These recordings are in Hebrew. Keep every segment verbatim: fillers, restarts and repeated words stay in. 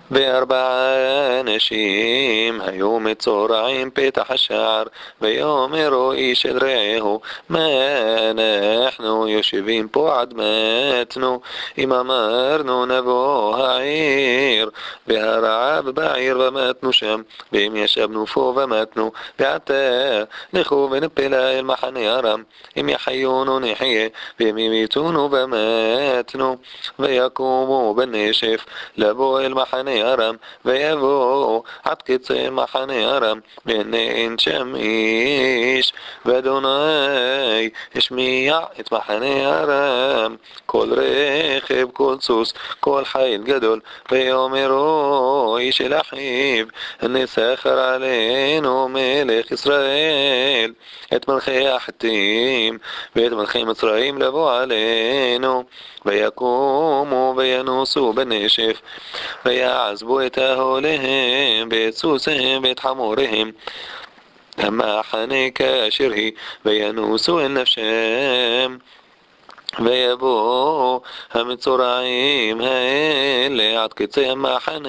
וארבעה אנשים היו מצורעים פתח השער, ויאמרו איש אל רעהו, מה אנחנו יושבים פה עד מתנו? אם אמרנו נבוא העיר, והרעב בעיר ומתנו שם, ואם ישבנו פה ומתנו, ועתה לכו ונפלה אל מחנה ארם, אם יחיונו נחיה, ואם ימיתונו ומתנו. ויקומו בנשף לבוא אל מחנה ארם, ויבואו עד קצה מחנה ארם, והנה אין שם איש, ואדוני השמיע את מחנה ארם כל רכב, כל סוס, כל חיל גדול, ויאמרו איש אל אחיו, הנה סחר עלינו מלך ישראל את מלכי החתים ואת מלכי מצרים לבוא עלינו. ויקומו וינוסו בנשף, ויעזבו את אהליהם ואת סוסיהם ואת חמוריהם המחנה כאשר היא, וינוסו אל נפשם. ויבואו המצורעים האלה עד קצה המחנה,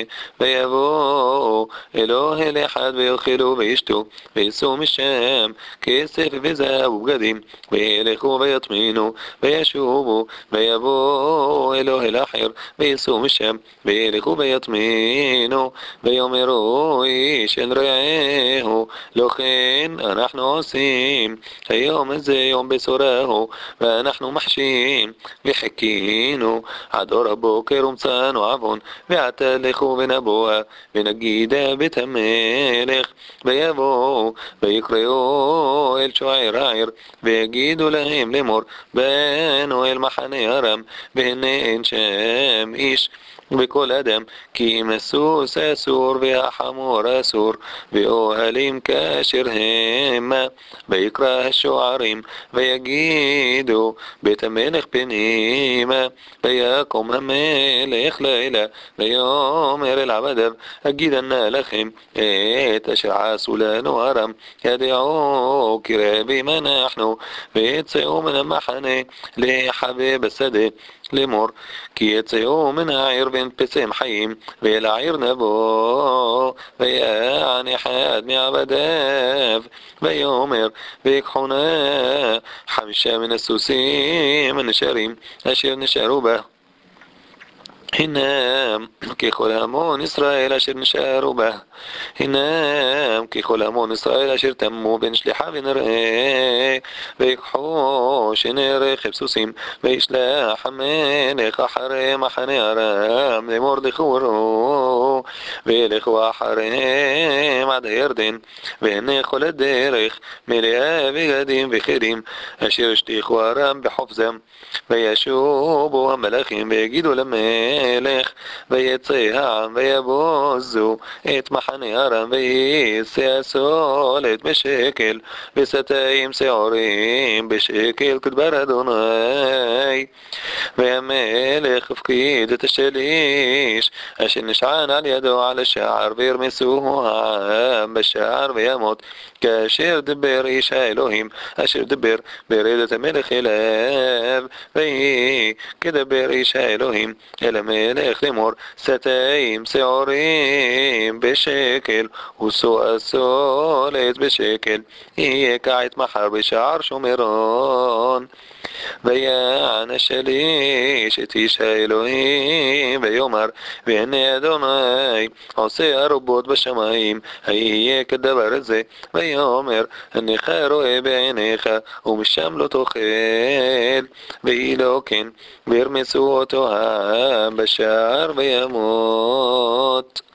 ויבואו אל אוהל אחד ויאכלו וישתו, ויישאו משם כסף וזהב ובגדים, וילכו ויטמינו וישובו, ויבואו אל אוהל אחר ויישאו משם, וילכו ויטמינו, ויאמרו איש אל רעהו, לא כן אנחנו עושים, היום הזה יום בשורה הוא, ואנחנו מחשים וחיכינו עד אור הבוקר ומצאנו עוון, ועתה לכו ונבואה ונגידה בית המלך. ויבואו ויקראו אל שוער העיר, ויגידו להם לאמור, באנו אל מחנה ארם, והנה אין שם איש וכל אדם, כי אם הסוס אסור והחמור אסור, ואוהלים כאשר המה. ויקרא השוערים ויגידו בית המלך פנימה, ויקום המלך לילה, ויאמר אל עבדיו, אגידה נא לכם את אשר עשו לנו ארם, ידעו כי רבים אנחנו, ויצאו מן המחנה להיחבא בשדה, לאמור, כי יצאו מן העיר ונתפסם חיים, ואל העיר נבוא. ויען אחד מעבדיו ויאמר, ויקחונה חמישה מן הסוסים הנשארים אשר נשארו בה, הינם ככל המון ישראל אשר נשארו בה, הינם ככל המון ישראל אשר תמו בין שליחה ונראה. ויקחו שני רכב סוסים, וישלח המלך אחרי מחנה ארם לאמור דחורו, וילכו אחריהם עד הירדן, והנה כל הדרך מלאה בגדים וחירים אשר השליכו ארם בחופזם. וישובו המלאכים ויגידו למלך, ויצא העם ויבוזו את מחנה ארם, ויישא הסולת בשקל וסתאים שעורים בשקל כדבר אדוני. והמלך הפקיד את השליש אשר נשען על ידו על השער, וירמסוהו העם בשער וימות, כאשר דבר איש האלוהים אשר דבר ברדת המלך אליו. ויהי כדבר איש האלוהים אל המלך לאמור, סתאים שעורים בשקל ושוא הסולת בשקל, יהיה כעת מחר בשער שומרון. ויען השליש את איש האלוהים ויאמר, והנה אדוני עושה ארובות בשמיים, היהיה כדבר הזה? ויאמר, הנך רואה בעיניך ומשם לא תאכל. ויהי לא כן, וירמסו אותו העם בשער וימות.